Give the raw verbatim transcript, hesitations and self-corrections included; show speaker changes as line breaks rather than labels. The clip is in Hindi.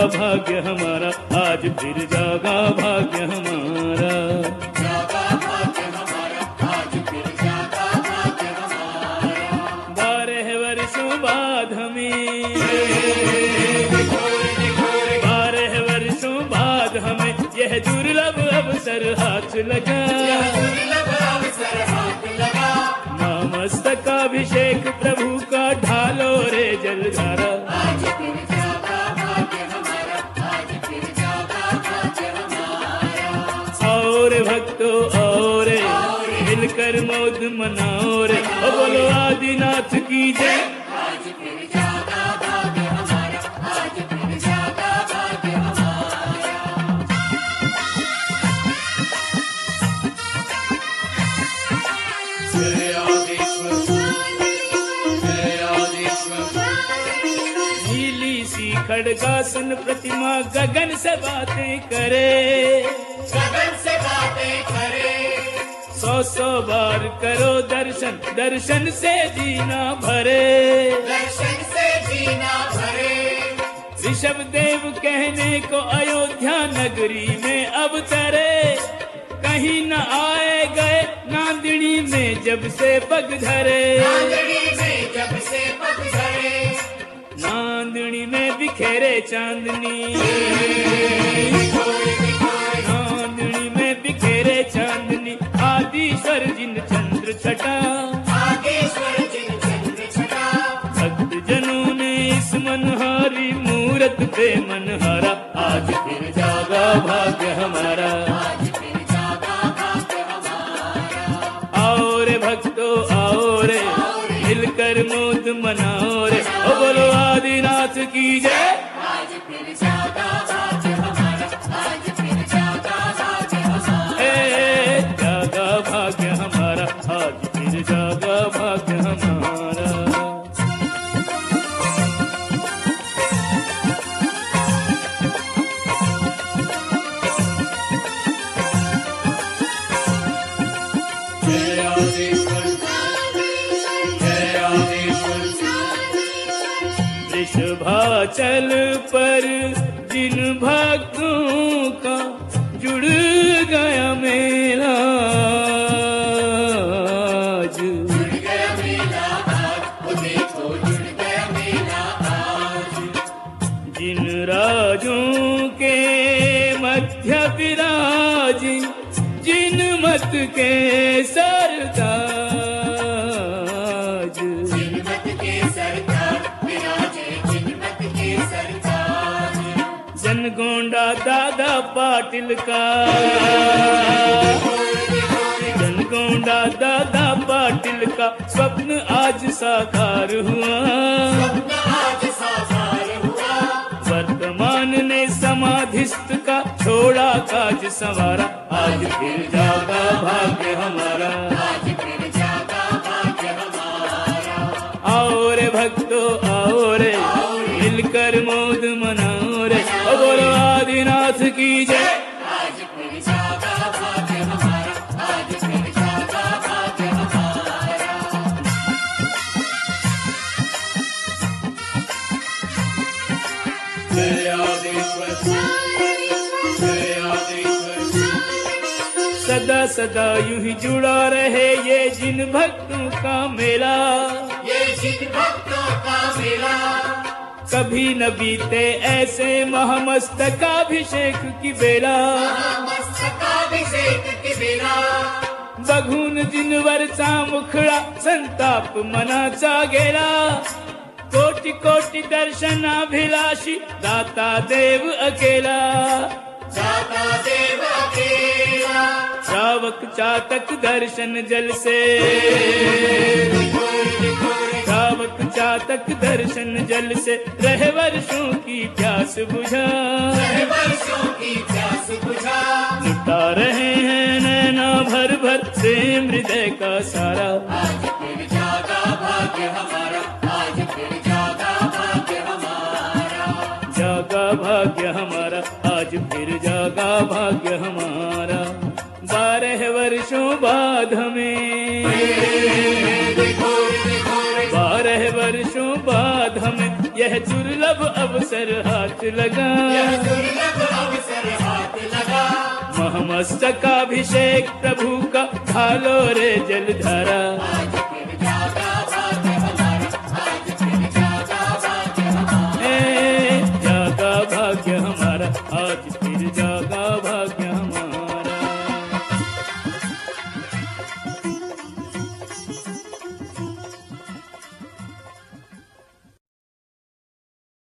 भाग्य हमारा, आज फिर जागा भाग्य हमारा।
जागा भाग्य हमारा, आज फिर जागा भाग्य हमारा।
बारह वर्षों बाद हमें, बारह वर्षों बाद हमें यह दुर्लभ अवसर हाथ लगा,
दुर्लभ अवसर हाथ लगा।
नमस्तकाभिषेक प्रभु का ढालो रे जलधारा।
आज फिर जागा भाग्य हमारा, आज फिर जागा भाग्य हमारा।
और भक्तों और मिलकर मौज मनाओ रे, ओ बोलो आदिनाथ की जय।
आज फिर जागा भाग्य हमारा, आज फिर जागा भाग्य हमारा। जय आदिश्वर, जय आदिश्वर।
नीली सी खड़गासन प्रतिमा गगन से बातें करे,
गगन से बातें करे।
सौ सौ बार करो दर्शन, दर्शन से जीना भरे।
दर्शन से जीना भरे।
ऋषभ देव कहने को अयोध्या नगरी में अब तरे, कहीं न आए गए नांदड़ी में जब से पग धरे।
नांदड़ी में जब से पग धरे।
नांदड़ी में बिखेरे चांदनी, नांदड़ी में बिखेरे चांदनी, आदिश्वर जिन चंद्र छटा,
आदिश्वर जिन चंद्र छटा।
भक्त जनों ने इस मनहारी मूरत पे मनहारा, आज फिर जागा भाग्य हमारा।
आज फिर जागा भाग्य हमारा।
आओ रे भक्तों आओ रे, मिलकर मौज मनाओ रे, ओ बोलो आदिनाथ की जय।
आज फिर जागा भाग्य हमारा, आज फिर जागा भाग्य हमारा।
ए जागा भाग्य हमारा, आज फिर जागा भाग्य हमारा।
जय आदिश्वर, जय आदिश्वर।
वृषभाचल पर जिन भक्तों का जुड़ गया मेला आज,
जुड़ गया मेला आज, वो देखो जुड़ गया मेला आज।
जिन राजों के मध्य विराजी, जिन मत के सरताज,
जिनमत के सरकार विराजे, जिनमत के सरकार।
जनगोंडा दादा पाटिल का, जनगोंडा दादा पाटिल का स्वप्न आज साकार हुआ।
स्वप्न आज साकार हुआ।
वर्तमान ने समाधिस्थ का छोड़ा काज संवारा, आज फिर जागा भाग्य हमारा।
आज फिर जागा भाग्य हमारा।
आओ रे भक्तों आओ रे, मिलकर मौज मनाओ रे, ओ बोलो आदिनाथ की जय।
आज फिर जागा भाग्य हमारा, आज फिर जागा भाग्य हमारा। जय आदिश्वर, जय आदिश्वर।
सदा सदा यूं ही जुड़ा रहे ये जिन भक्तों का मेला,
ये जिन भक्तों का मेला।
कभी न बीते ऐसे महामस्तकाभिषेक की बेला।
मस्तकाभिषेक की बेला।
बघून जिनवरचा मुखडा संताप मनाचा गेला, कोटि कोटि दर्शनाभिलाषी दाता देव अकेला।
दाता देव अकेला।
श्रावक चातक दर्शन जल से, श्रावक चातक दर्शन जल से रहे वर्षों की प्यास बुझा,
रहे वर्षों की प्यास बुझा।
लुटा रहे हैं नैना भर भर से हृदय का सारा।
आज फिर जागा भाग्य हमारा, आज फिर जागा भाग्य हमारा।
जागा भाग्य हमारा, आज फिर जागा भाग्य हमारा। बारह वर्षों बाद हमें, बारह वर्षों बाद हमें यह दुर्लभ अवसर हाथ लगा,
यह दुर्लभ अवसर हाथ लगा।
महमस्तकाभिषेक प्रभु का ढालो रे जलधारा,
आज